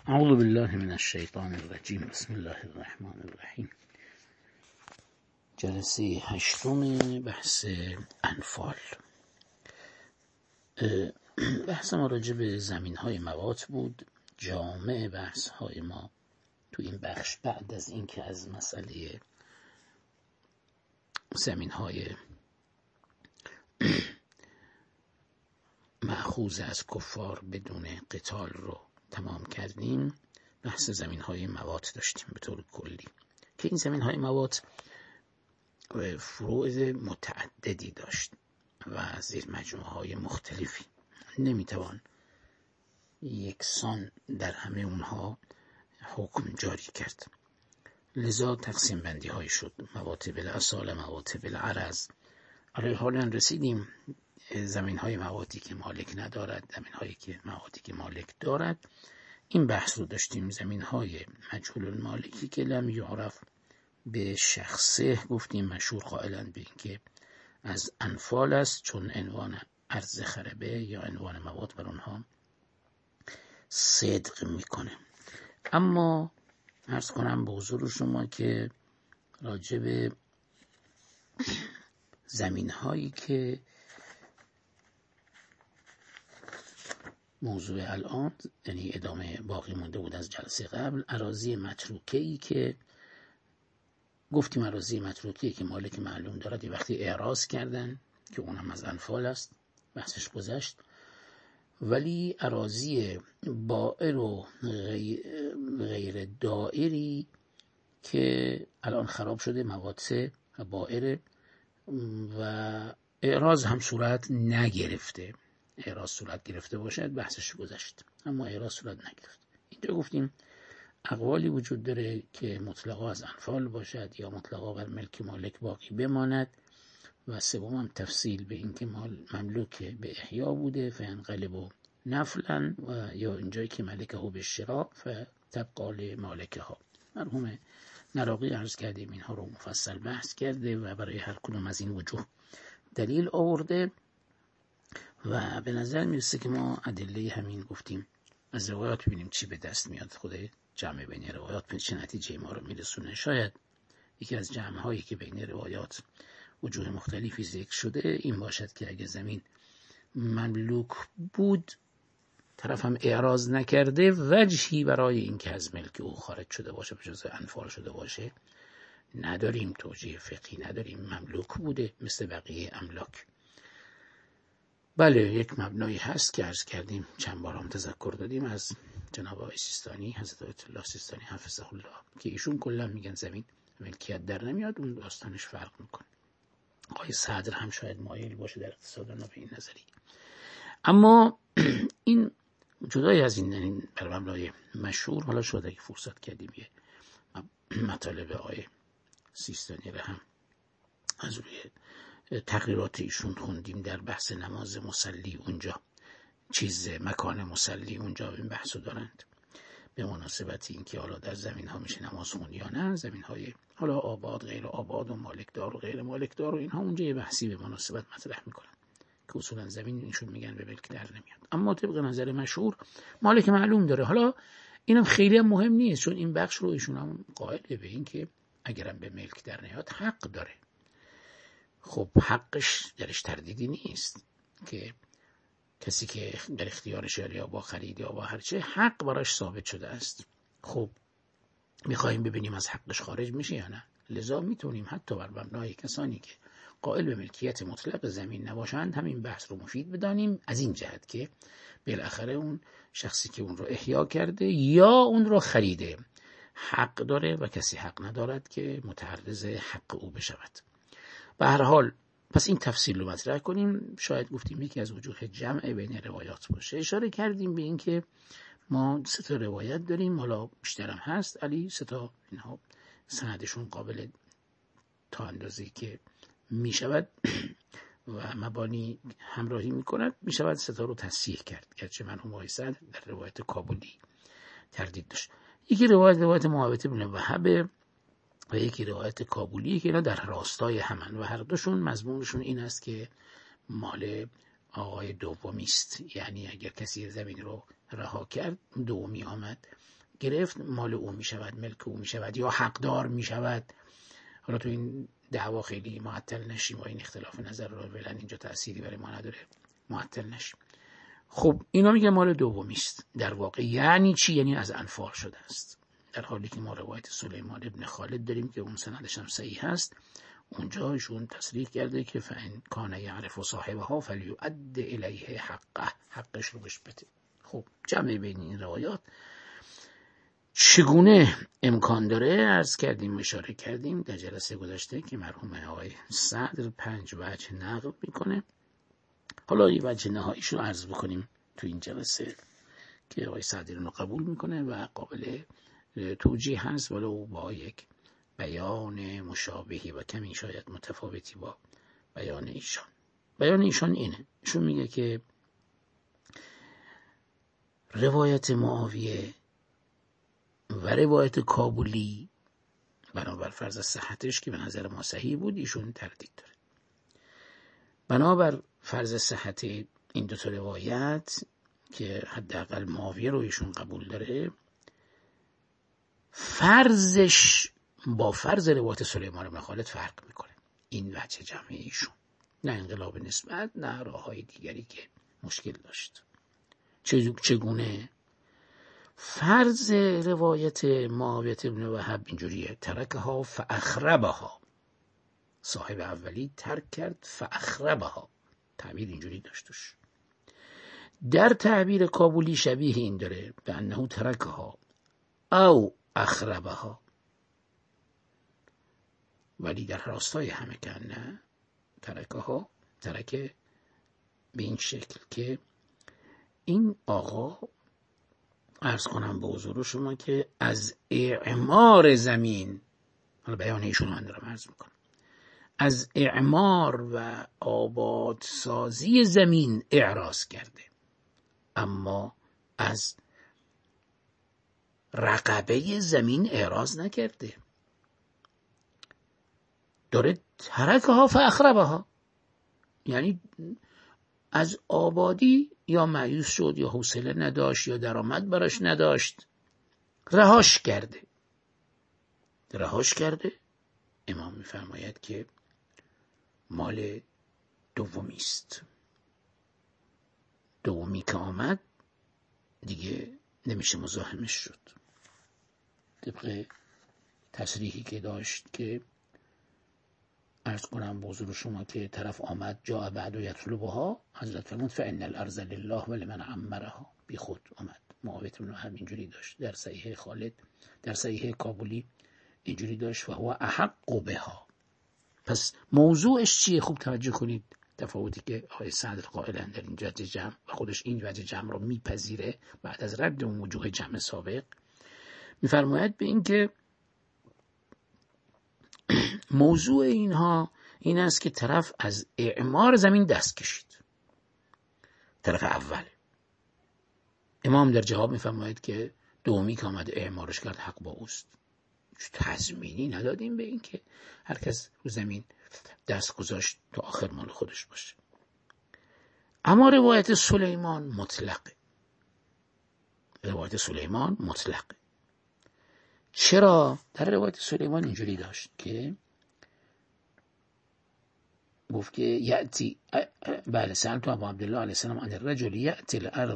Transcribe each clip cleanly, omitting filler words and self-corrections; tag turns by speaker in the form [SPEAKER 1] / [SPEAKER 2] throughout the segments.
[SPEAKER 1] اعوذ بالله من الشیطان الرجیم. بسم الله الرحمن الرحیم. جلسه 8 بحث انفال. بحث ما راجع به زمین های موات بود. جامع بحث های ما تو این بخش بعد از اینکه از مسئله زمین های مأخوذ از کفار بدون قتال رو تمام کردیم، بحث زمین های موات داشتیم به طور کلی که این زمین های موات فروع متعددی داشت و زیر مجموعه های مختلفی، نمیتوان یکسان در همه اونها حکم جاری کرد، لذا تقسیم بندی های شد: موات بالاصاله، موات بالعرض. حالا رسیدیم زمین های مواتی که مالک ندارد، زمین هایی که مواتی که مالک دارد. این بحث رو داشتیم. زمین های مجهول المالکی که لم یعرف به شخصه، گفتیم مشهور قائلا به این که از انفال است، چون عنوان ارض خربه یا عنوان مواد بر اونها صدق میکنه. اما عرض کنم به حضور شما که راجع به زمین هایی که موضوع الان، یعنی ادامه باقی مونده بود از جلسه قبل، اراضی متروکه‌ای که گفتیم اراضی متروکه‌ای که مالک معلوم دارد یه وقتی اعراض کردن که اونم از انفال است، بحثش گذشت. ولی اراضی بائر و غیر دائری که الان خراب شده، مواد بائر و اعراض هم صورت نگرفته، اعراض صورت گرفته باشد بحثش گذشت، اما اعراض صورت نگرفت. اینجا گفتیم اقوالی وجود داره که مطلقا از انفال باشد یا مطلقا بر ملک مالک باقی بماند، و سوم هم تفصیل به این که مال مملوک به احیا بوده فینقلب نفلا، و یا اینجایی که ملکه به شراء فتبقى مالکه ها. مرحوم نراقی عرض کردیم اینها رو مفصل بحث کرده و برای هر کدوم از این وجوه دلیل آورده و به نظر میرسه که ما ادله همین گفتیم از روایات ببینیم چی به دست میاد، خود جمع بین روایات به چه نتیجه ما رو میرسونه. شاید یکی از جمع هایی که بین روایات وجوه مختلفی ذکر شده این باشد که اگه زمین مملوک بود، طرف هم اعراض نکرده، وجهی برای این که از ملک او خارج شده باشه، به جز انفال شده باشه نداریم، توجیه فقهی نداریم، مملوک بوده مثل بقیه املاک. بله، یک مبنایی هست که عرض کردیم، چند بار هم تذکر دادیم از جناب آقای سیستانی، حضرت آیت الله سیستانی حفظه الله، که ایشون کلا میگن زمین ملکیت در نمیاد، اون داستانش فرق میکنه. آقای صدر هم شاید مایل باشه در اقتصادنا به این نظری. اما این جدای از این بر مبنای مشهور، حالا شاید اگه فرصت کردیم یه مطالب آقای سیستانی رو هم از روی تقریرات ایشون خوندیم در بحث نماز مصلی، اونجا مکان مصلی اونجا این بحثو دارند به مناسبت این که حالا در زمین ها میشه نماز خوند یا نه، زمین های حالا آباد، غیر آباد و مالکدار و غیر مالکدار و اینها، اونجا یه بحثی به مناسبت مطرح میکنن که اصولا زمین اینشون میگن به ملک در نمیاد، اما طبق نظر مشهور مالک معلوم داره. حالا اینم خیلی هم مهم نیست، چون این بخش رو ایشون هم قائل به این که اگرم به ملک در نیاد حق داره. خب حقش درش تردیدی نیست که کسی که در اختیارش یا با خرید یا با هرچه حق براش ثابت شده است، خب میخواییم ببینیم از حقش خارج میشه یا نه. لذا میتونیم حتی بر مبنای کسانی که قائل به ملکیت مطلق زمین نباشند همین بحث رو مفید بدانیم، از این جهت که بالاخره اون شخصی که اون رو احیا کرده یا اون رو خریده حق داره و کسی حق ندارد که متعرض حق او بشود. به هر حال پس این تفصیل رو مطرح کنیم. شاید گفتیم یکی از وجوه جمع بین روایات باشه. اشاره کردیم به این که ما 3 روایت داریم، حالا بیشتر هم هست، علی 3 اینها سندشون قابل تا اندازه‌ای که می شود و مبانی همراهی می کند می شود 3 رو تصحیح کرد، گرچه مرحوم آقای صدر در روایت کابلی تردید داشت. یکی روایت معاویه بن وهب و یکی روایت کابلی که اینا در راستای همن و هر دوشون مضمونشون این است که مال آقای دومی است، یعنی اگر کسی زمین رو رها کرد دومی آمد گرفت مال او می شود، ملک او می شود یا حقدار می شود. حالا تو این دعوا خیلی معطل نشیم و این اختلاف نظر رو فعلا اینجا تأثیری برای ما نداره، معطل نشیم. خب اینا میگه مال دومی است. در واقع یعنی چی؟ یعنی از انفال شده است، در حالی که ما روایت سلیمان ابن خالد داریم که اون سندش هم صحیح هست. اونجا ایشون تصریح کرده که فإن کان یعرف صاحبها فلیؤد الیه حقه، حقش رو بهش بده. خب جمع بین این روایات چگونه امکان داره عرض کردیم، اشاره کردیم در جلسه گذشته که مرحوم آقای صدر 5 وجه نقل میکنه. حالا یه وجه نهاییش رو عرض بکنیم تو این جلسه که آقای صدر رو قبول میکنه و قابل توجیه هست، ولو با یک بیان مشابهی و کمی شاید متفاوتی با بیان ایشان. بیان ایشان اینه، ایشون میگه که روایت معاویه و روایت کابولی بنابر فرض صحتش که به نظر ما صحیح بود ایشون تردید داره. بنابر فرض صحت این دو تا روایت که حداقل معاویه رو ایشون قبول داره، فرضش با فرض روایت سلیمان بن خالد فرق میکنه. این وجه جمعی ایشون، نه انقلاب نسبت نه راههای دیگری که مشکل داشت. چگونه؟ فرض روایت معاویه بن وهب اینجوریه: ترکها فاخربها. صاحب اولی ترک کرد فاخربها، تعبیر اینجوری داشتش. در تعبیر کابولی شبیه این داره، به انه ترکها او اخربها، ولی در راستای همه که نه، ترکها ترک به این شکل که این آقا عرض کنم به حضور شما که از اعمار زمین، حالا بیان ایشون من دارم عرض میکنم، از اعمار و آبادسازی زمین اعراض کرده، اما از رقبه زمین اعراض نکرده. داره ترکها فاخربها، یعنی از آبادی یا مایوس شد یا حوصله نداشت یا درآمد براش نداشت، رهاش کرده. امام میفرماید که مال دومی است. دومی که آمد دیگه نمیشه مزاحمش شد. طبق تصریحی که داشت که عرض کنم به حضور شما که طرف آمد جا بعد و یطلبها، حضرت فرمود فإن الارض لله ولمن عمرها، بی خود آمد. معاویه بن وهب اینجوری داشت، در صحیح خالد، در صحیح کابولی اینجوری داشت و هو احق بها. پس موضوعش چیه؟ خوب توجه کنید تفاوتی که آقای صدر قائلن در این وجه جمع و خودش این وجه جمع رو میپذیره بعد از رد اون وجوه جمع سابق. میفرماید به این که موضوع اینها این است که طرف از اعمار زمین دست کشید، طرف اول. امام در جواب میفرماید که دومی که آمد اعمارش کرد حق با اوست. تضمینی ندادیم به این که هر کس رو زمین دست گذاشت تا آخر مال خودش باشه. اما روایت سلیمان مطلقه. چرا؟ در روایت سلیمان اینجوری داشت که گفت که یأتی، بله، سألت ابو عبدالله علیه السلام عن الرجل یأتی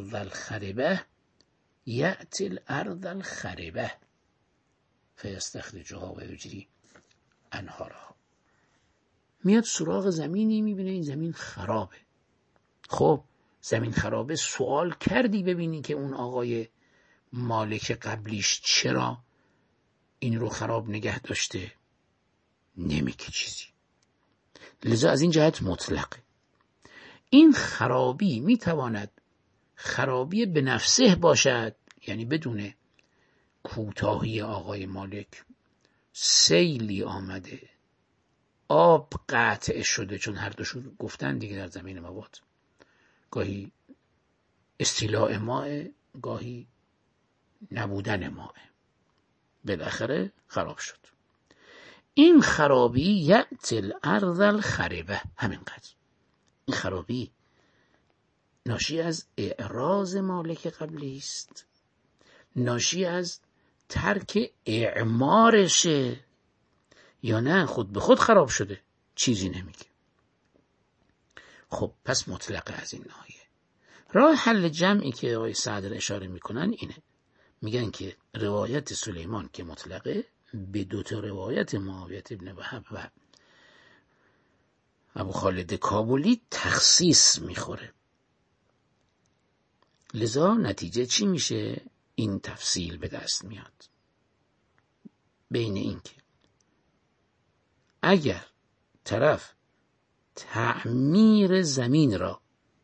[SPEAKER 1] الارض الخربه فیستخرجها و یجری انهارها. میاد سراغ زمینی، میبینه این زمین خرابه. خب زمین خرابه، سوال کردی ببینی که اون آقای مالک قبلیش چرا این رو خراب نگه داشته؟ نمیگه چیزی. لذا از این جهت مطلقه. این خرابی میتواند خرابی به نفسه باشد، یعنی بدون کوتاهی آقای مالک، سیلی آمده، آب قطع شده، چون هر دوشون گفتن دیگه در زمین مواد گاهی استیلاء ماء، گاهی نبودن ماء، بالاخره خراب شد. این خرابی یأتی الارض الخربه، همینقدر. این خرابی ناشی از اعراض مالک قبلی است، ناشی از ترک اعمارشه یا نه خود به خود خراب شده؟ چیزی نمیگه. خب پس مطلقه از این ناحیه. راه حل جمعی که آقای سعد اشاره میکنن اینه، میگن که روایت سلیمان که مطلقه به دوتا روایت معاویه ابن وهب و ابو خالد کابلی تخصیص میخوره. لذا نتیجه چی میشه؟ این تفصیل به دست میاد بین این که اگر طرف تعمیر زمین را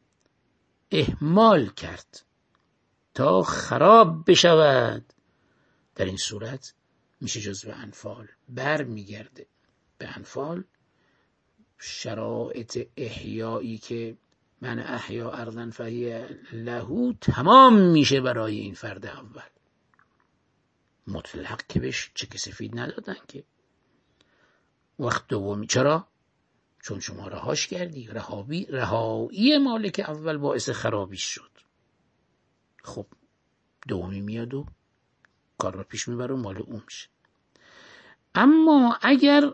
[SPEAKER 1] اهمال کرد تا خراب بشود، در این صورت میشه جزو انفال، بر میگرده به انفال. شرایط احیایی که من احیا ارضا فهی له تمام میشه برای این فرد اول. مطلق که بهش چک سفید ندادن که. وقت دومی چرا؟ چون شما رهاش کردی. رهایی مالک اول باعث خرابیش شد. خب دومی میاد و کار را پیش میبره و مال اون میشه. اما اگر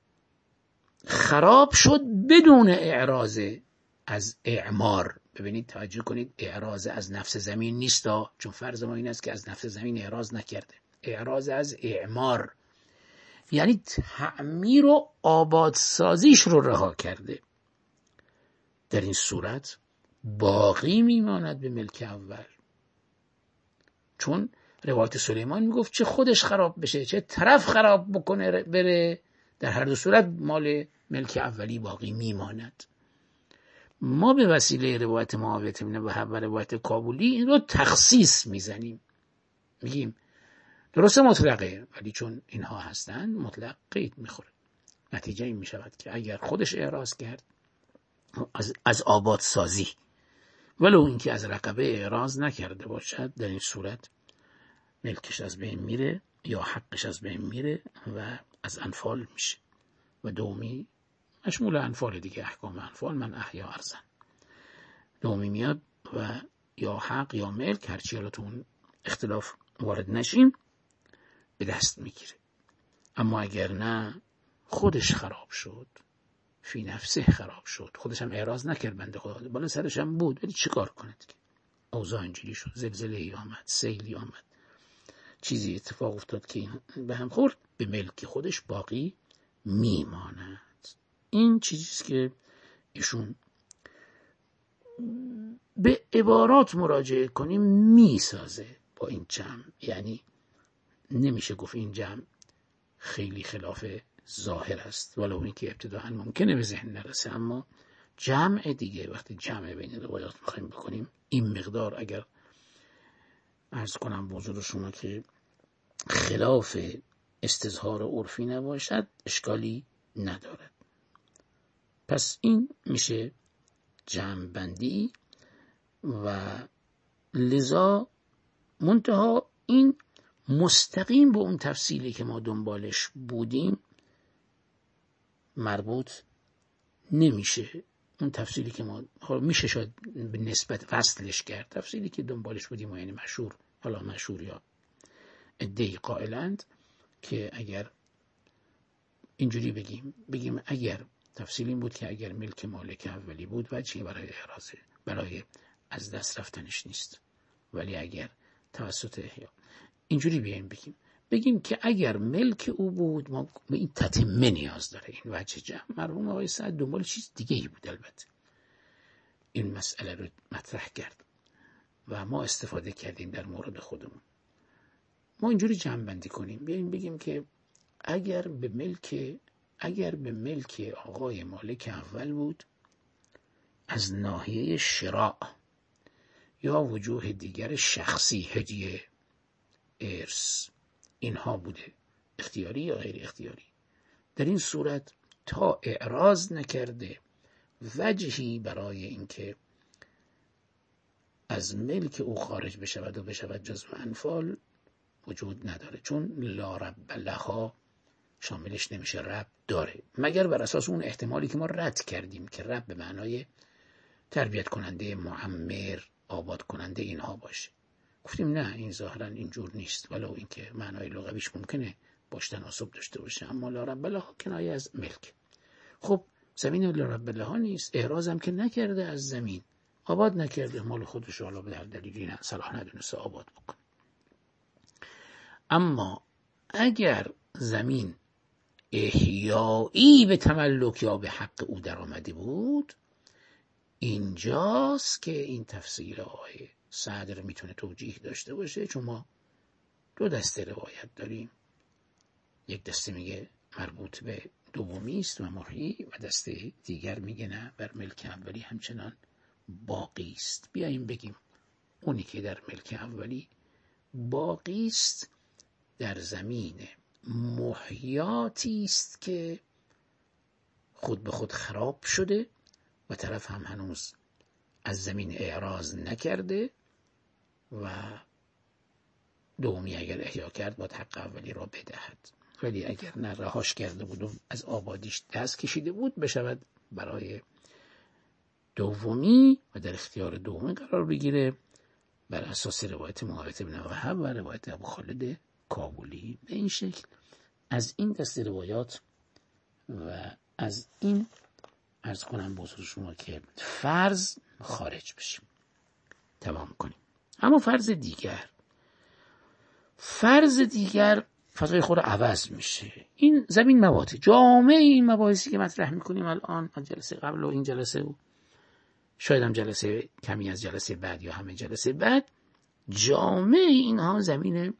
[SPEAKER 1] خراب شد بدون اعراض از اعمار، ببینید توجه کنید، اعراض از نفس زمین نیست، چون فرض ما این است که از نفس زمین اعراض نکرده. اعراض از اعمار یعنی تعمیر و آبادسازیش رو رها کرده. در این صورت باقی میماند به ملک اول، چون روایت سلیمان میگفت چه خودش خراب بشه چه طرف خراب بکنه بره، در هر دو صورت مال ملک اولی باقی میماند. ما به وسیله روایت معاویه بن وهب و روایت کابلی این رو تخصیص میزنیم، میگیم درسته مطلقه، ولی چون اینها هستن مطلق قید میخوره. نتیجه این میشود که اگر خودش اعراض کرد از آباد سازی، ولو اینکه از رقبه اعراض نکرده باشد، در این صورت ملکش از بین میره یا حقش از بین میره و از انفال میشه. و دومی مشمول انفال دیگه، احکام انفال من احیا ارضا، دومی میاد و یا حق یا ملک، هرچی رو تو اون اختلاف وارد نشیم، به دست میگیره. اما اگر نه خودش خراب شد، فی نفسه خراب شد، خودش هم اعراض نکرد، بنده خدا بالا سرش هم بود، ولی چیکار کنه دیگه؟ اوضاع اینجوری شد، زلزله‌ای آمد، سیلی آمد، چیزی اتفاق افتاد که این به هم خورد، به ملک خودش باقی میماند. این چیزیست که ایشون به عبارات مراجعه کنیم میسازه با این جمع. یعنی نمیشه گفت این جمع خیلی خلاف ظاهر است، ولو اینکه ابتداءً ممکنه به ذهن نرسه، اما جمع دیگه، وقتی جمع بین روایات میخوایم بکنیم، این مقدار اگر عرض کنم به حضور شما که خلاف استظهار عرفی نباشد اشکالی ندارد. پس این میشه جمع بندی و لذا منتها این مستقیم به اون تفصیلی که ما دنبالش بودیم مربوط نمیشه. اون تفصیلی که ما میشه شاید به نسبت وصلش کرد، تفصیلی که دنبالش بودیم، یعنی مشهور، حالا مشهور یا ادعی قائلند که اگر اینجوری بگیم اگر تفصیل این بود که اگر ملک مالک اولی بود وجهی برای اعراضه، برای از دست رفتنش نیست، ولی اگر توسط احیا اینجوری بگیم که اگر ملک او بود، ما به این تتمه نیاز داره. این وجه جمع مرحوم آقای سعد دنبال چیز دیگه ای بود، البته این مسئله رو مطرح کرد و ما استفاده کردیم در مورد خودمون. ما اینجوری جمع بندی کنیم، بگیم که اگر به ملک آقای مالک اول بود از ناحیه شراء یا وجوه دیگر شخصی، هدیه، ارث، اینها بوده، اختیاری یا غیر اختیاری، در این صورت تا اعراض نکرده وجهی برای اینکه از ملک او خارج بشود و بشود جزو انفال وجود نداره، چون لا رب لها شاملش نمیشه، رب داره، مگر بر اساس اون احتمالی که ما رد کردیم که رب به معنای تربیت کننده، معمر، آباد کننده اینها باشه. گفتیم نه، این ظاهرا اینجور نیست، ولو اینکه معنای لغویش ممکنه باش تناسب داشته باشه، اما لا رب لها کنایه از ملک. خب زمین لا رب لها نیست، اعراض هم که نکرده از زمین، آباد نکرده، مال خودش، حالا به هر دلیلی نه صلاح ندونسته آباد بکنه. اما اگر زمین احیایی به تملک یا به حق او در آمده بود، اینجاست که این تفسیر آقای صدر میتونه توجیه داشته باشه، چون ما دو دسته روایت داریم. یک دسته میگه مربوط به دومی است و محیی، و دسته دیگر میگه نه، بر ملک اولی همچنان باقی است. بیاییم بگیم اونی که در ملک اولی باقی است در زمین محیاتی است که خود به خود خراب شده و طرف هم هنوز از زمین اعراض نکرده، و دومی اگر احیا کرد باید حق اولی را بدهد، ولی اگر نه رهاش کرده بود و از آبادیش دست کشیده بود، بشود برای دومی و در اختیار دومی قرار بگیره بر اساس روایت معاویه بن وهب و روایت ابو خالد کابلی. به این شکل از این دسته روایات و از این عرض کنم به حضور شما که فرض خارج بشیم، تمام کنیم. اما فرض دیگر فضای خود عوض میشه. این زمین مواد جامعه این مباحثی که مطرح میکنیم الان، جلسه قبل و این جلسه و شاید هم جلسه کمی از جلسه بعد یا همه جلسه بعد، جامعه اینها زمین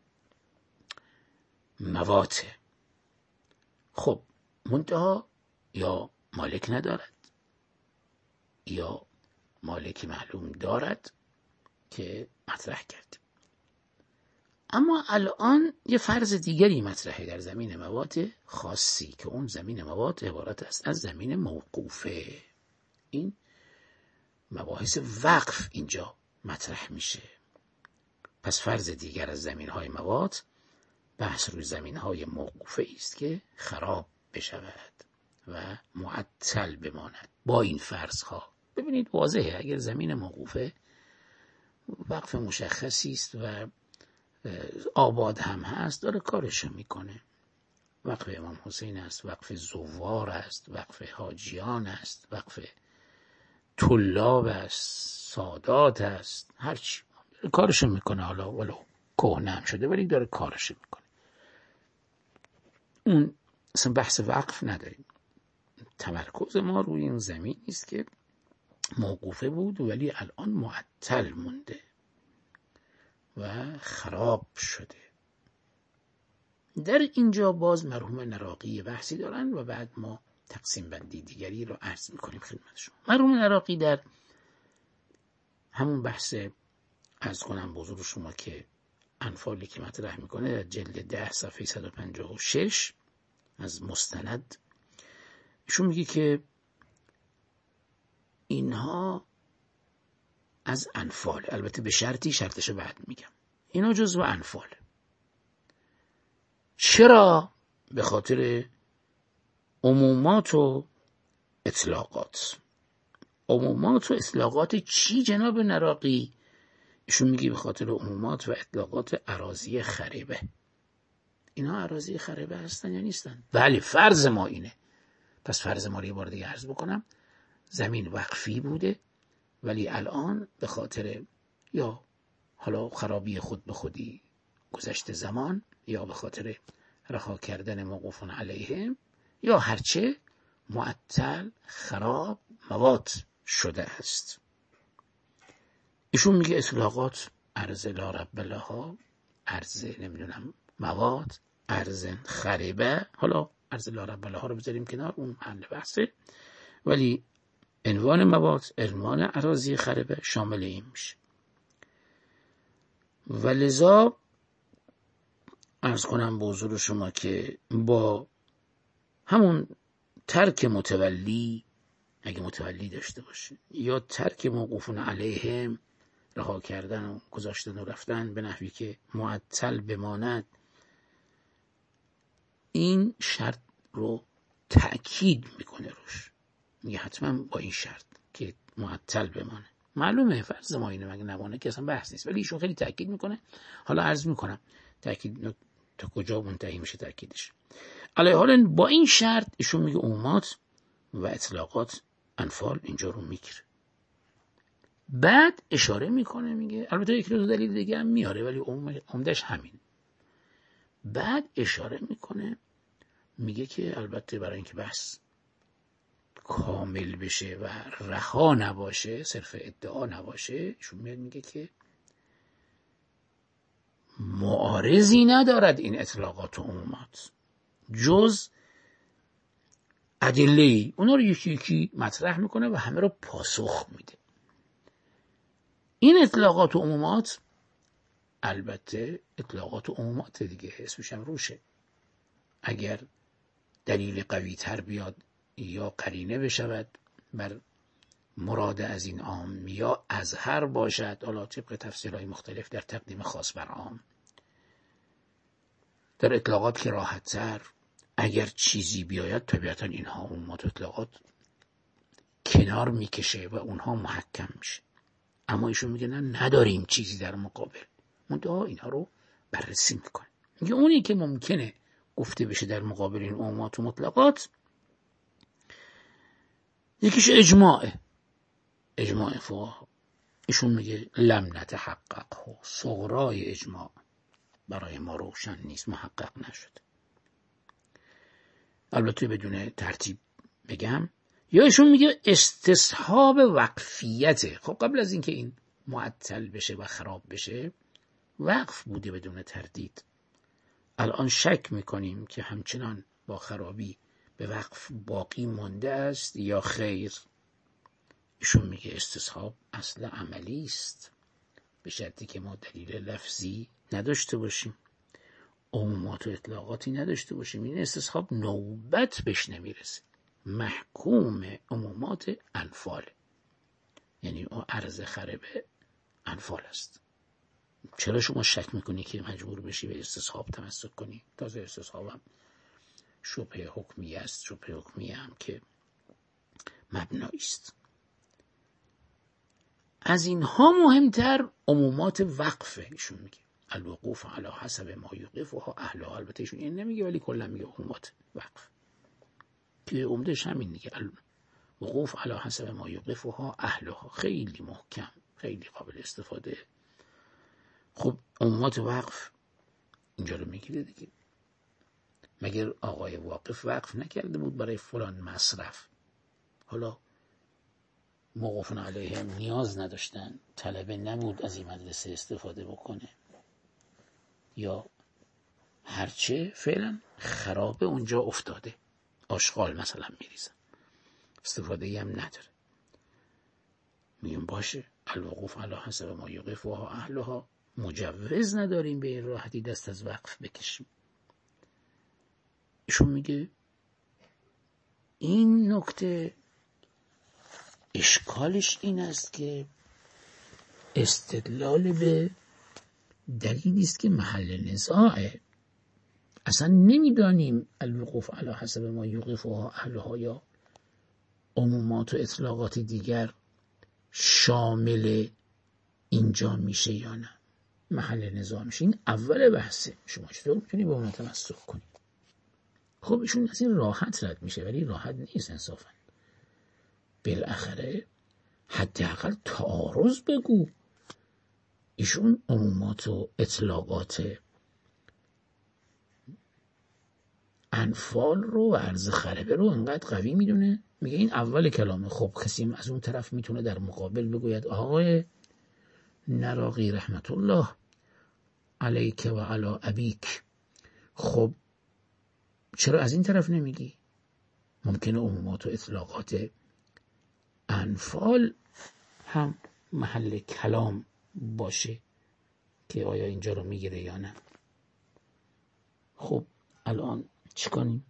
[SPEAKER 1] مواته. خب منتها یا مالک ندارد یا مالک معلوم دارد که مطرح کرد. اما الان یه فرض دیگری مطرحه در زمین مواد خاصی که اون زمین مواد عبارت است از زمین موقوفه. این مباحث وقف اینجا مطرح میشه. پس فرض دیگر از زمین‌های مواد بحث روی زمین‌های موقوفه است که خراب بشود و معطل بماند. با این فرض‌ها ببینید واضحه، اگر زمین موقوفه وقف مشخصی است و آباد هم هست، داره کارشو میکنه. وقف امام حسین است، وقف زوار است، وقف حاجیان است، وقف طلاب است، سادات است، هرچی کارشو میکنه. حالا ولو کهنه هم شده ولی داره کارشو میکنه. اون اصلا بحث وقف نداریم. تمرکز ما روی این زمین است که موقوفه بود ولی الان معطل مونده و خراب شده. در اینجا باز مرحوم نراقی بحثی دارن و بعد ما تقسیم بندی دیگری رو عرض میکنیم خدمت شما. مرحوم نراقی در همون بحث عرض کنم بزرگ شما که انفالی که مطرح میکنه در جلد 10 صفحه 156 از مستند، ایشون میگه که اینها از انفال، البته به شرطی، شرطشو بعد میگم، اینا جزو انفال. چرا؟ به خاطر عمومات و اطلاقات. عمومات و اطلاقات چی جناب نراقی؟ ایشون میگه به خاطر عمومات و اطلاقات اراضی خربه. اینا اراضی خربه هستن یا نیستن؟ بله، فرض ما اینه. پس فرض ما رو یه بار دیگه عرض بکنم. زمین وقفی بوده ولی الان به خاطر یا حالا خرابی خود به خودی گذشت زمان یا به خاطر رها کردن موقوفون علیهم یا هرچه معطل خراب مواد شده است. ایشون میگه اطلاقات ارض لا رب لها، ارض نمیدونم مواد، ارض خربه. حالا ارض لا رب لها رو بذاریم کنار، اون محل بحثه، ولی عنوان مواد، عنوان اراضی خربه شامل این میشه. و لذا عرض کنم به حضور شما که با همون ترک متولی، اگه متولی داشته باشه، یا ترک موقوفون علیهم، رها کردن و گذاشتن و رفتن به نحوی که معطل بماند، این شرط رو تأکید میکنه روش، میگه حتما با این شرط که معطل بمانه. معلومه فرض ما اینه، مگه نمونه که اصلا بحث نیست، ولی ایشون خیلی تاکید میکنه. حالا عرض میکنم تاکید تا کجا منتهی میشه تاکیدش. علیه حال با این شرط ایشون میگه عمومات و اطلاقات انفال اینجا رو میگیره. بعد اشاره میکنه میگه، البته یک دو دلیل دیگه هم میاره ولی عمدش همین. بعد اشاره میکنه میگه که البته برای اینکه بحث کامل بشه و رها نباشه، صرف ادعا نباشه، ایشون میگه که معارضی ندارد این اطلاقات و عمومات جز ادله‌ای. اونا رو یکی یکی مطرح میکنه و همه رو پاسخ میده. این اطلاقات و عمومات البته اطلاقات و عمومات دیگه، اسمش هم روشه. اگر دلیل قوی تر بیاد یا قرینه بشود بر مراد از این عام یا اظهر باشد، حالا طبق تفسیرهای مختلف در تقدیم خاص بر عام. در اطلاقات که راحت تر اگر چیزی بیاید طبیعتا اینها عمومات و اطلاقات کنار میکشه و اونها محکم میشه. اما ایشون میگه نه، نداریم چیزی در مقابل، منتها اینها رو بررسی میکنه. میگه اونی که ممکنه گفته بشه در مقابل این عمومات و مطلقات، یکیش اجماع فقها. ایشون میگه لم نتحقق، صغرای اجماع برای ما روشن نیست، محقق نشد. البته بدون ترتیب بگم، یا ایشون میگه استصحاب وقفیته. خب قبل از اینکه این معطل بشه و خراب بشه وقف بوده بدون تردید. الان شک میکنیم که همچنان با خرابی به وقف باقی مانده است یا خیر. ایشون میگه استصحاب اصل عملی است، به شرطی که ما دلیل لفظی نداشته باشیم، عمومات و اطلاقاتی نداشته باشیم. این استصحاب نوبت بهش نمیرسه. محکوم عمومات انفال، یعنی عرض خربه انفال است. چرا شما شک میکنی که مجبور بشی به استصحاب تمسک کنی؟ تازه استصحاب هم شبه حکمی است، شبه حکمی هم که مبنایی است. از اینها مهمتر عمومات وقفه. ایشون میگه الوقوف علی حسب ما یوقفها اهلها. البته ایشون این نمیگه ولی کلا میگه عمومات وقف، که عمدش همین دیگه، الوقوف علی حسب ما یوقفها اهلها. خیلی محکم، خیلی قابل استفاده. خب عمومات وقف اینجا رو میگیره دیگه. مگر آقای واقف وقف نکرده بود برای فلان مصرف؟ حالا موقوفون علیه هم نیاز نداشتن، طلبه نبود از این مدرسه استفاده بکنه یا هرچه، فعلا خرابه اونجا افتاده، آشغال مثلا میریزن، استفاده هم نداره. میگم باشه، الوقوف علی حسب ما یوقفها اهلها، مجوز نداریم به این راحتی دست از وقف بکشیم. ایشون میگه این نکته اشکالش این است که استدلال به دلیلی است که محل نزاعه. اصلا نمیدانیم الوقوف علی حسب ما یوقفها اهلها یا عمومات و اطلاقات دیگر شامل اینجا میشه یا نه، محل نزاع میشه. این اول بحثه. شما چطور میتونی با من تمسک کنی؟ خب ایشون از این راحت رد میشه، ولی راحت نیست انصافا. بالاخره حداقل تعارض بگو. ایشون عمومات و اطلاقات انفال رو و عرض خربه رو انقدر قوی میدونه، میگه این اول کلامه. خب کسی از اون طرف میتونه در مقابل بگوید آقای نراقی رحمت الله علیک و علی ابیک، خب چرا از این طرف نمیگی؟ ممکنه عمومات و اطلاقات انفال هم محل کلام باشه که آیا اینجا رو میگیره یا نه. خب الان چی کنیم؟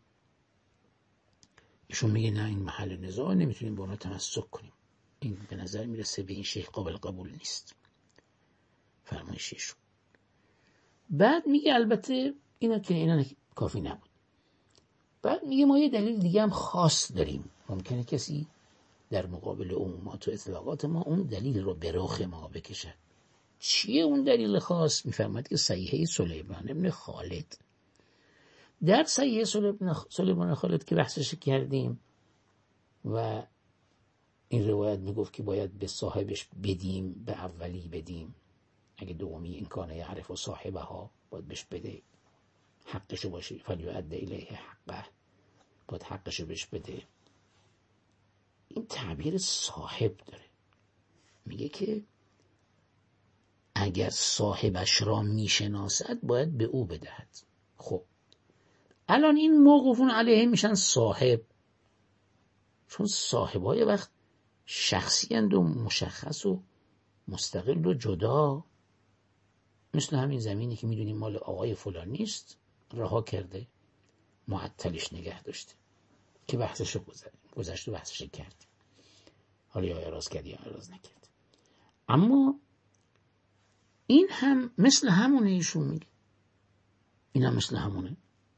[SPEAKER 1] ایشون میگه نه، این محل نزاع، نمیتونیم با اونها تمسک کنیم. این به نظر میرسه به این شیخ قابل قبول نیست فرمایش ایشون. بعد میگه البته اینا کافی نبود. بعد میگه ما یه دلیل دیگه هم خاص داریم. ممکنه کسی در مقابل عمومات و اطلاقات ما اون دلیل رو به رخ ما بکشد. چیه اون دلیل خاص؟ میفرماید که صحیحه سلیمان ابن خالد. در صحیحه سلیمان خالد که بحثش کردیم و این روایت میگفت که باید به صاحبش بدیم، به اولی بدیم، اگه دومی این کانه یعرف و صاحبه ها باید بهش بده، حقشو باشه، فلیؤد الیه حقه، باید حقشو بهش بده. این تعبیر صاحب داره، میگه که اگر صاحبش را میشناسد باید به او بدهد. خب الان این موقوفون علیه میشن صاحب، چون صاحبای وقت شخصی اند و مشخص و مستقل و جدا، مثل همین زمینی که میدونیم مال آقای فلان نیست، رها کرده، معطلش نگه داشته که بحثش گذشت و بحثش کرد، حالا یا اعراض کرد یا اعراض نکرد. اما این هم مثل همونه، ایشون میگه این هم مثل همونه.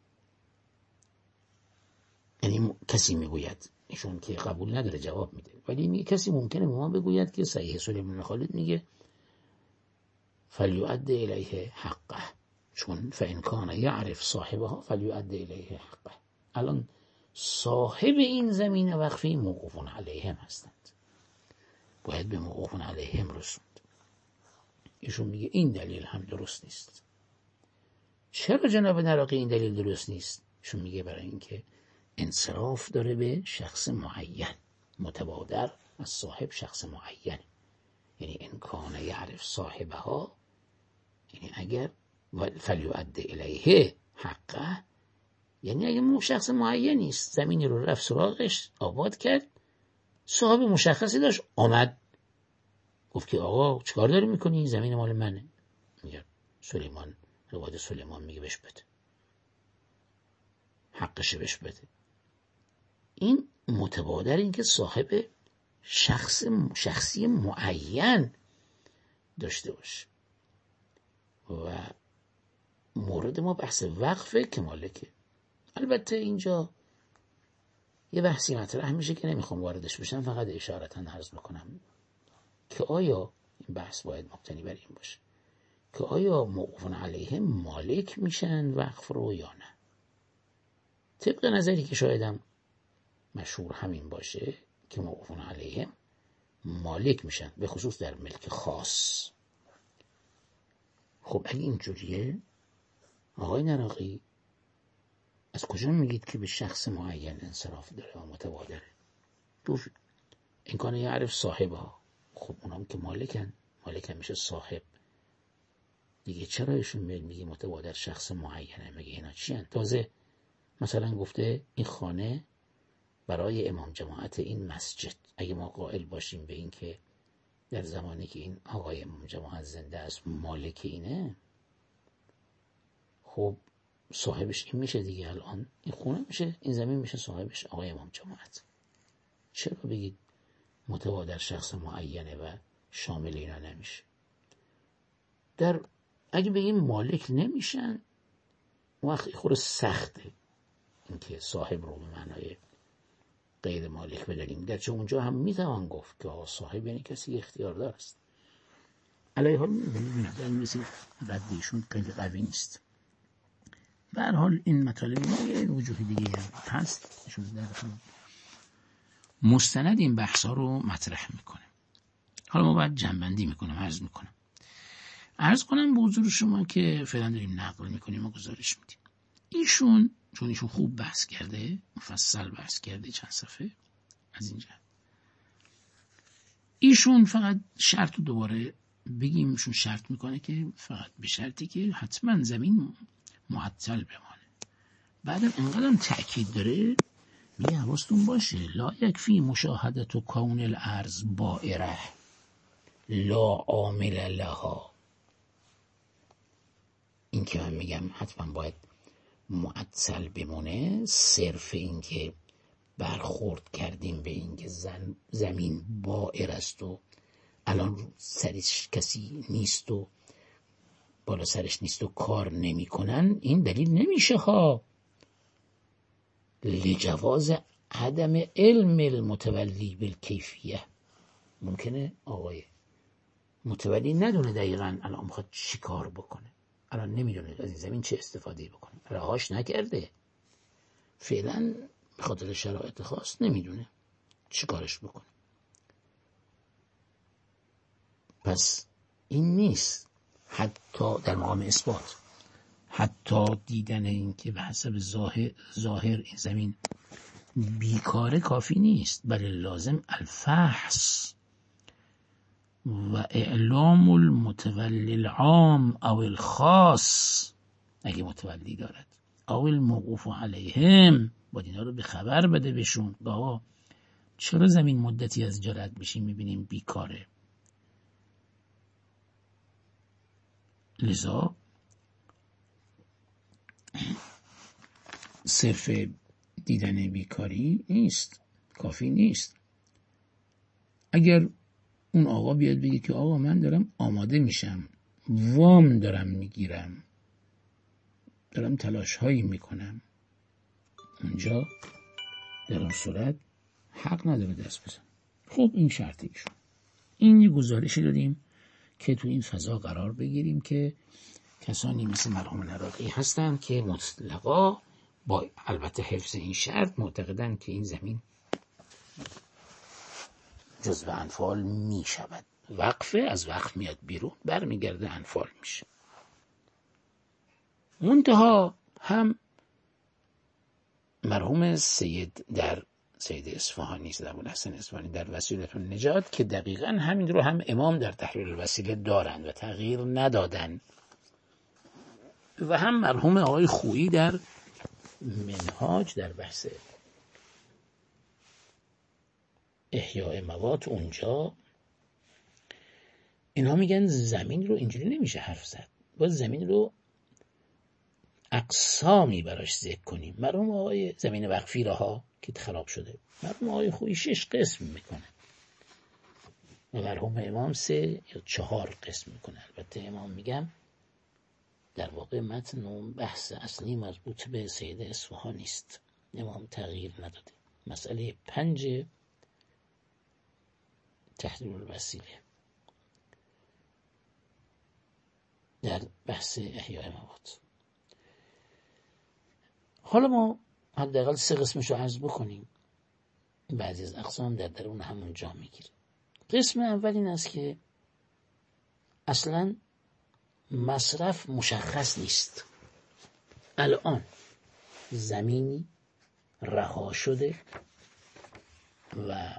[SPEAKER 1] یعنی کسی میگوید، ایشون که قبول نداره جواب میده، ولی میگه کسی ممکنه به ما بگوید که صحیح سلیمان خالد میگه فلیؤد الیه حقه، چون فإن کان یعرف صاحبها فلیؤد الیه حقه. الان صاحب این زمین وقفی موقوفون علیهم هستند، باید به موقوفون علیهم رسوند. ایشون میگه این دلیل هم درست نیست. چرا جناب نراقی این دلیل درست نیست؟ ایشون میگه برای اینکه انصراف داره به شخص معین، متبادر از صاحب شخص معین. یعنی ان کان یعرف صاحبها، یعنی اگر فلیؤد الیه حقه، یعنی اگر شخص معینی است، زمینی رو رفت سراغش، آباد کرد، صاحب مشخصی داشت، آمد گفت که آقا چیکار داری میکنی؟ زمین مال منه. میگه سلیمان، روایت سلیمان میگه بهش بده، حقش بهش بده. این متبادر، این که صاحب شخصی معین داشته باشه. و مورد ما بحث وقفه که مالکه. البته اینجا یه بحثی مطرح میشه که نمیخوام واردش بشم، فقط اشارتا عرض میکنم که آیا این بحث باید مبتنی بر این باشه که آیا موقوفون علیه مالک میشن وقف رو یا نه. طبق نظری که شایدم مشهور همین باشه که موقوفون علیه مالک میشن، به خصوص در ملک خاص. خب اگه اینجوریه، آقای نراقی از کجا میگید که به شخص معین انصراف داره و متبادره؟ گفت این کانه یعرف صاحبها. خب اونام که مالکن میشه صاحب دیگه. چرا ایشون میگه متبادر شخص معینه؟ مگه اینا چی هن؟ تازه مثلا گفته این خانه برای امام جماعت این مسجد. اگه ما قائل باشیم به این که در زمانی که این آقای امام جماعت زنده است مالک اینه، خب صاحبش این میشه دیگه. الان این خونه میشه، این زمین میشه صاحبش آقای امام جماعت. چرا بگید متبادر شخص معینه و شامل اینا نمیشه؟ اگه بگیم مالک نمیشن، وقتی خود سخته اینکه صاحب رو به معنای غیر مالک بداریم، گرچه اونجا هم میتوان گفت که صاحب یعنی کسی اختیاردار است. علیه حال می‌بینید ردیشون خیلی قوی نیست. به هر حال این مطالب یه وجوه دیگه هست، ایشون در مستند این بحثا رو مطرح میکنه. حالا ما باید جنبندی میکنم، عرض کنم به حضور شما که فعلا داریم نقل میکنیم و گزارش میدیم. چون ایشون خوب بحث کرده، مفصل بحث کرده، چند صفحه از اینجا. ایشون فقط شرط رو دوباره بگیم، ایشون شرط میکنه که فقط به شرطی که حتما زمین معطل بمانه. بعدم اینقدر تأکید داره، میگه حواستون باشه لا یکفی مشاهدت و کون الارض بائره لا عامل لها. این که من میگم حتما باید معطل بمونه، صرف این که برخورد کردیم به این که زمین بائر است و الان سرش کسی نیست و بالا سرش نیست و کار نمی کنن، این دلیل نمیشه ها لجواز عدم علم المتولی بالکیفیه. ممکنه آقای متولی ندونه دقیقاً الان میخواد چی کار بکنه، الان نمیدونه از این زمین چه استفاده بکنه، رهاش نکرده، فعلا به خاطر شرایط خاص نمیدونه چی کارش بکنه. پس این نیست حتی در مقام اثبات، حتی دیدن این که به حسب ظاهر این زمین بیکاره کافی نیست، بل لازم الفحص و اعلام المتولی العام او الخاص، اگه متولی دارد، او الموقوف علیهم، باید اینا رو به خبر بده بهشون، بابا چرا زمین مدتی از جا رد میشیم میبینیم بیکاره. لذا صرف دیدن بیکاری نیست، کافی نیست. اگر اون آقا بیاد بگه که آقا من دارم آماده میشم، وام دارم میگیرم، دارم تلاش هایی میکنم، اونجا در اون صورت حق نداره دست بزن. خب این شرط ایشون. این یه گزارشی داریم که تو این فضا قرار بگیریم که کسانی مثل مرحوم العراقی هستند که مطلقا با البته حفظ این شرط معتقدند که این زمین جزو انفال می شود، وقفه از وقف میاد بیرون برمیگرده انفال میشه. منتها هم مرحوم سید اصفهانی، در ابوالحسن اصفهانی در وسیلة النجات، که دقیقاً همین رو هم امام در تحریر الوسیله دارند و تغییر ندادن، و هم مرحوم آقای خویی در منهاج در بحث احیاء موات، اونجا اینها میگن زمین رو اینجوری نمیشه حرف زد، باید زمین رو اقسامی براش ذکر کنیم. مرحوم آقای زمین وقفی رها که خراب شده، مرحوم آقای خویی 6 قسم میکنه و مرحوم امام 3 یا 4 قسم میکنه. البته امام میگم در واقع متن و بحث اصلی مربوط به سید اصفهانی است، امام تغییر نداده. مسئله 5 تحریر الوسیله در بحث احیاء موات. حالا ما حداقل 3 قسمش رو عرض بکنیم، بعضی از اقسام در درون همون جا میگیره. قسم اول این است که اصلا مصرف مشخص نیست. الان زمینی رها شده و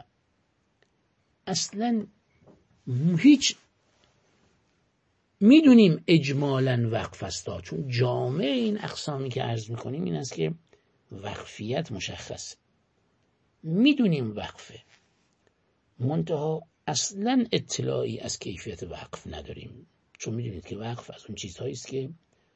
[SPEAKER 1] اصلا هیچ، میدونیم اجمالاً وقف است، چون جامع این اقسامی که عرض میکنیم این است که وقفیت مشخصه، میدونیم وقفه، منتها اصلا اطلاعی از کیفیت وقف نداریم، چون میدونید که وقف از اون چیزهایی است که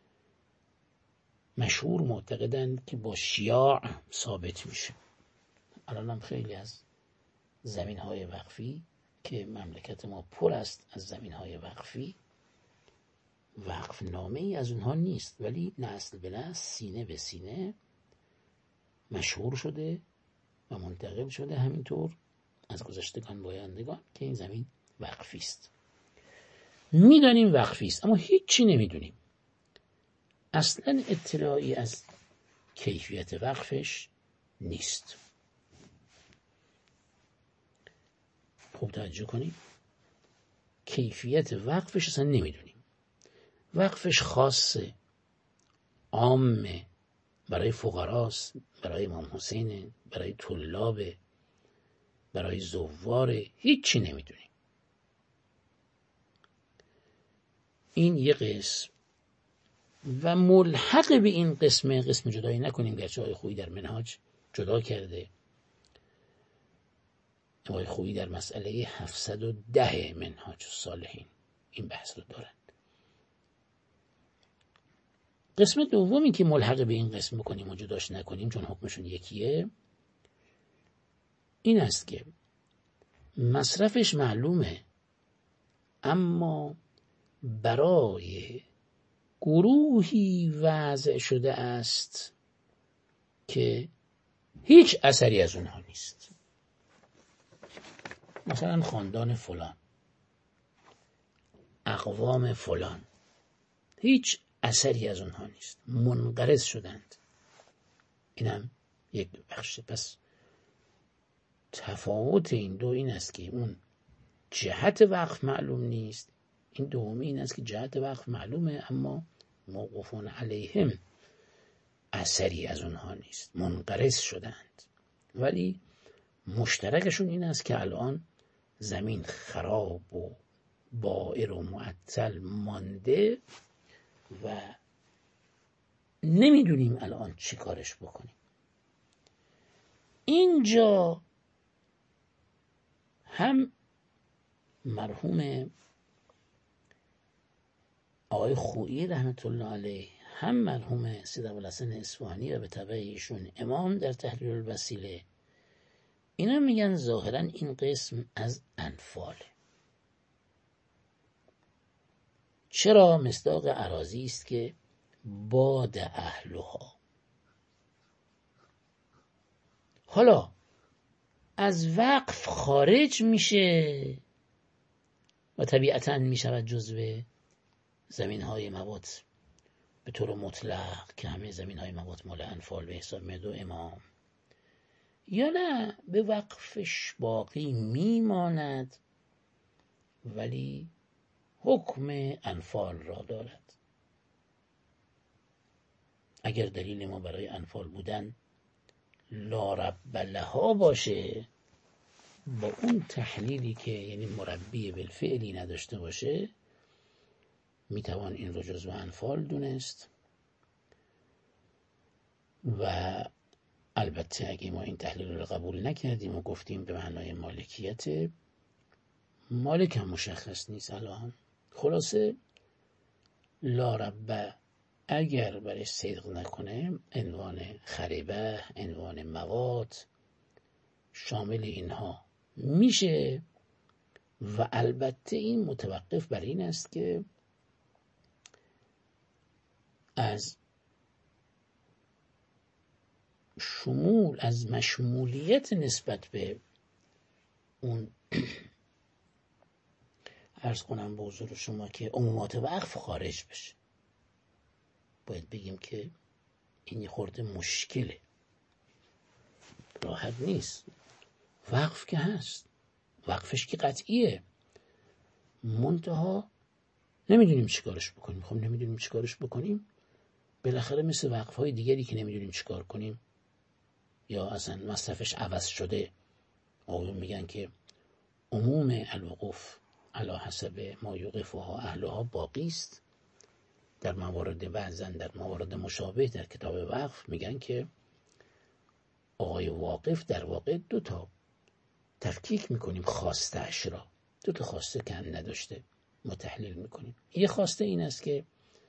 [SPEAKER 1] مشهور معتقدند که با شیاع ثابت میشه. الان هم خیلی از زمین‌های وقفی که مملکت ما پر است از زمین‌های وقفی، وقف نامه ای از اونها نیست، ولی نسل به نسل، سینه به سینه مشهور شده و منتقل شده همینطور از گذشتگان به آیندگان که این زمین وقفی است. میدانیم وقفی است اما هیچی نمیدونیم، اصلا اطلاعی از کیفیت وقفش نیست. خوب توجه کنید، کیفیت وقفش اصلا نمیدونیم. وقفش خاصه، عامه، برای فقراست، برای امام حسینه، برای طلابه، برای زواره، هیچی نمیدونیم. این یه قسم و ملحق به این قسم جدایی نکنیم، گرچه آقای خویی در منهاج جدا کرده، آقای خویی در مسئله 710 منهاج الصالحین این بحث رو دارن. قسم دومی که ملحق به این قسم بکنیم و جداش نکنیم چون حکمشون یکیه، این است که مصرفش معلومه اما برای گروهی وضع شده است که هیچ اثری از اونها نیست. مثلا خاندان فلان، اقوام فلان، هیچ اثری از اونها نیست، منقرض شدند. اینم یک بخش. پس تفاوت این دو این است که اون جهت وقف معلوم نیست، این دومی این است که جهت وقف معلومه اما موقوفون علیهم اثری از اونها نیست، منقرض شدند. ولی مشترکشون این است که الان زمین خراب و بائر و معطل مانده و نمیدونیم الان چی کارش بکنیم. اینجا هم مرحوم آقای خویی رحمت الله علیه، هم مرحوم سید ابوالحسن اصفهانی و به تبع ایشون امام در تحریر الوسیله، اینا میگن ظاهرا این قسم از انفاله. چرا؟ مصداق اراضی است که باد اهلها. حالا از وقف خارج میشه و طبیعتاً میشود جزو زمین‌های موات به طور مطلق که همه زمین‌های موات مال انفال به حساب میاد و امام، یا نه به وقفش باقی میماند ولی حکم انفال را دارد. اگر دلیل ما برای انفال بودن لا رب لها باشه، با اون تحلیلی که یعنی مربی بالفعلی نداشته باشه، میتوان این رو جزو انفال دونست. و البته اگه ما این تحلیل رو قبول نکردیم و گفتیم به معنای مالکیت، مالک هم مشخص نیست الان. خلاصه لا رب اگر برش صدق نکنه، عنوان خریبه، عنوان موات شامل اینها میشه. و البته این متوقف بر این است که از شمول، از مشمولیت نسبت به اون عرض کنم به حضور شما که عمومات وقف خارج بشه. باید بگیم که این یه خورده مشکله، راحت نیست. وقف که هست، وقفش که قطعیه، منتها نمیدونیم چیکارش بکنیم. خب نمیدونیم چیکارش بکنیم، بالاخره مثل وقف‌های دیگری که نمیدونیم چیکار کنیم یا اصلا مصرفش عوض شده، آقایون میگن که عموم الوقوف علی حسب ما یوقفها اهلها باقی است. در موارد بعضن در موارد مشابه در کتاب وقف میگن که آقای واقف در واقع دو تا تفکیک میکنیم خواسته اش را، دو تا خواسته که هم نداشته متحلیل میکنیم. یه خواسته این است که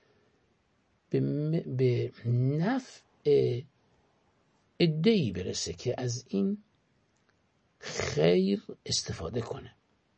[SPEAKER 1] به نفع عده‌ای برسه که از این خیر استفاده کنه.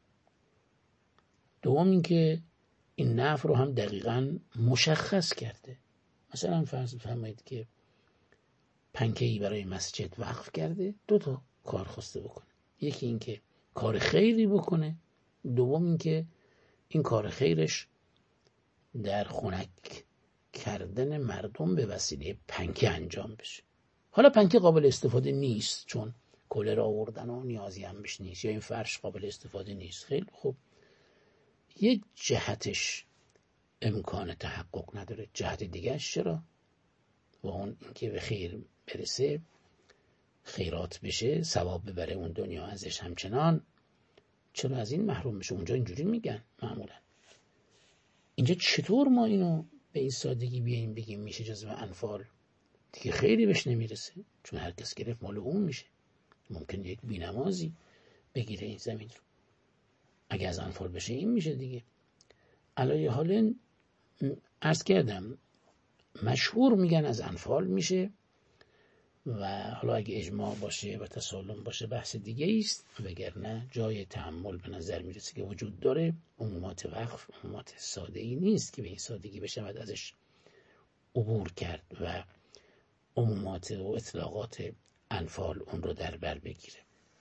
[SPEAKER 1] دوم این که این نفع رو هم دقیقاً مشخص کرده. مثلا فرض بفرمایید که پنکه‌ای برای مسجد وقف کرده، دو تا کار خواسته بکنه. یکی این که کار خیری بکنه، دوم این که این کار خیرش در خنک کردن مردم به وسیله پنکه انجام بشه. حالا پنکه قابل استفاده نیست چون کولر آوردن و نیازی هم بهش نیست، یا این فرش قابل استفاده نیست. خیلی خوب، یک جهتش امکان تحقق نداره، جهت دیگرش چرا؟ و اون اینکه به خیر برسه، خیرات بشه، ثواب ببره اون دنیا ازش همچنان، چرا از این محروم بشه؟ اونجا اینجوری میگن معمولا. اینجا چطور ما اینو به این سادگی بیاییم بگیم میشه جزو انفال؟ دیگه خیلی بهش نمیرسه، چون هر کس گرفت مال اون میشه. ممکن یک بی‌نمازی بگیره این زمین رو، اگه از انفال بشه این میشه دیگه. علایه حال عرض کردم مشهور میگن از انفال میشه، و حالا اگه اجماع باشه و تسالم باشه بحث دیگه است، وگرنه جای تأمل به نظر میرسه که وجود داره. عمومات وقف عمومات ساده ای نیست که به این سادگی بشود ازش عبور کرد و عمومات و اطلاقات انفال اون رو در بر بگیره.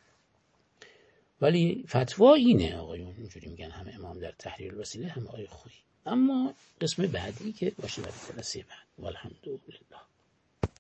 [SPEAKER 1] ولی فتوا اینه آقایون، اینجوری میگن هم امام در تحریر الوسیله هم آقای خویی. اما قسم بعدی که باشه برای جلسه بعد. والحمدلله.